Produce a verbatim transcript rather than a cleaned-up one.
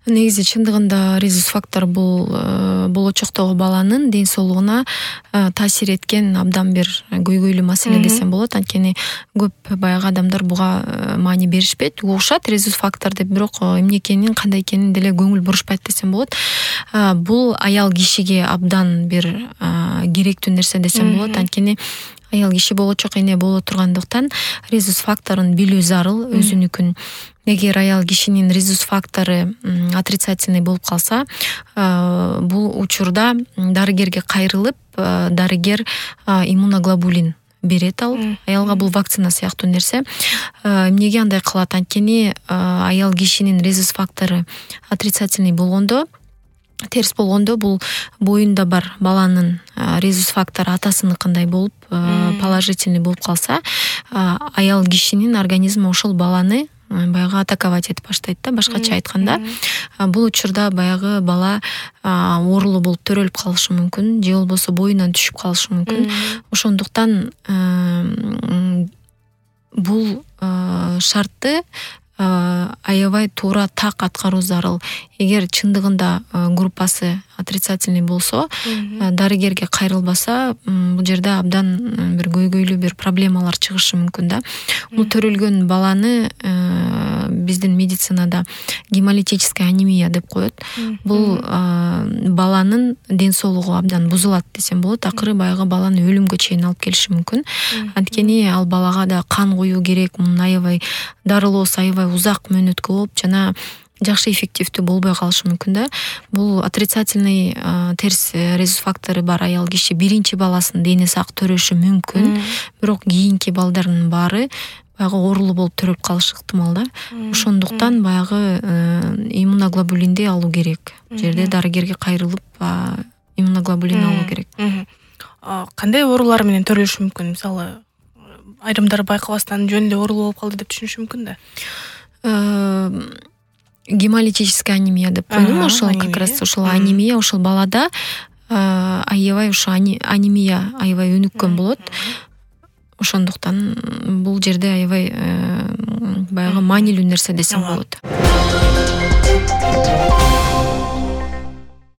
Негизи чындыгында резус фактор бул болочоктогу баланын ден соолугуна таасир эткен абдан бир көйгөйлүү маселе десем болот. Анткени көп баягы адамдар буга маани беришпейт. Угушат резус фактор деп, бирок эмне экенин, кандай экенин деле көңүл бурушпайт десем болот. Бул аял кишиге абдан бир керектүү нерсе десем болот. Анткени аял киши болочок эне боло тургандыктан резус факторун билүү зарыл, өзүнүкүн. Эгер аял кишинин резус фактору отрицательный болуп калса, бул учурда дарыгерге кайрылып, дарыгер иммуноглобулин берет ал. Аялга бул вакцина сыяктуу нерсе. Эмнеге андай кылат? Анткени аял кишинин резус фактору отрицательный болгондо, терс болгондо, бул боюнда бар баланын резус фактору атасыныкындай болуп, положительный болуп калса, аял кишинин организми ошол баланы баягы атаковать этип баштайт да. Башкача айтканда, бул учурда баягы бала оорулуу болуп төрөлүп калышы мүмкүн, же болбосо боюнан түшүп калышы мүмкүн. Ошондуктан бул шартты аябай туура так аткаруу зарыл. Эгер чындыгында группасы отрицательный болсо, дарыгерге кайрылбаса, бул жерде абдан бир көйгөйлүү бир проблемалар чыгышы мүмкүн да. Бул төрөлгөн баланы биздин медицинада гемолитическая анемия деп коет. Бул баланын ден соолугу абдан бузулат десем болот. Акыры баягы баланы өлүмгө чейин алып келиши мүмкүн. Анткени ал балага да кан куюу керек, мунун аябай дарылоосу аябай узак мөөнөткө болуп, жана жакшы эффективдүү болбой калышы мүмкүн да. Бул отрицательный терс резус фактору бар аял киши биринчи баласын денеси ак төрөшү мүмкүн, бирок кийинки балдардын баары баягы оорулуу болуп төрөлүп калышы ыктымал да. Ошондуктан баягы иммуноглобулинди алуу керек. Жерде дарыгерге кайрылып иммуноглобулин алуу керек. Кандай оорулар менен төрөлүшү мүмкүн? Мисалы, айрымдар байкабастан жөн эле оорулуу болуп калды деп түшүнүшү мүмкүн да. Гемолитическая анемия деп коем, ошол как раз ошол анемия, ошол балада аябай ошо анемия аябай өнүккөн болот. Ошондуктан бул жерде аябай баягы маанилүү нерсе десем болот.